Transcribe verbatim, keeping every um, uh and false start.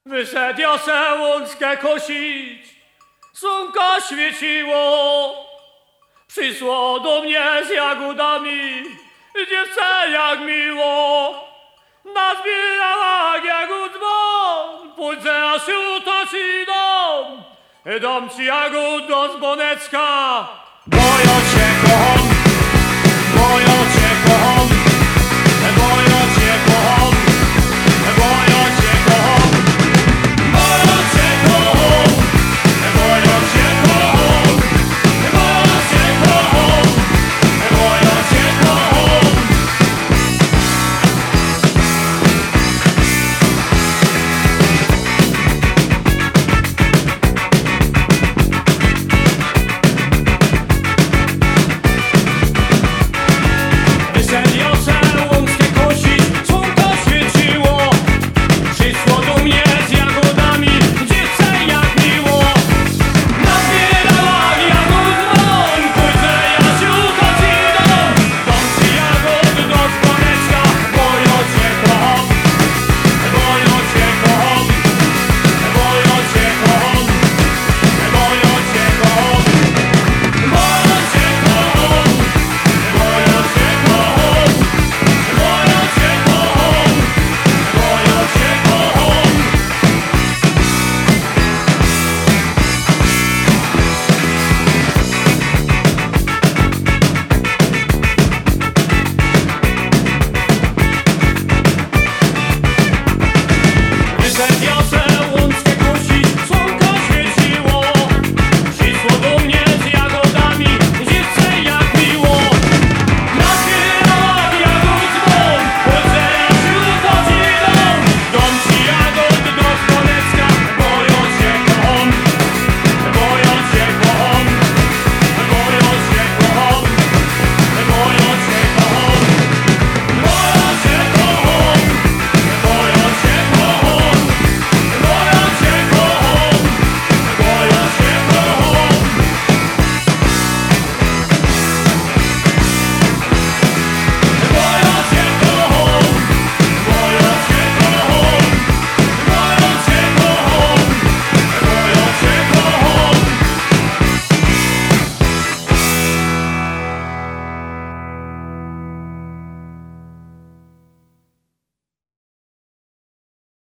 Wyszedł ja łączkę kosić, słonko świeciło. Przyszło do mnie z jagodami, dziewczę jak miło. Nazbierała jagód dzwon, pójdę aż utoczy dom. Dom ci jagód do dzwoneczka, bo ja cię kocham.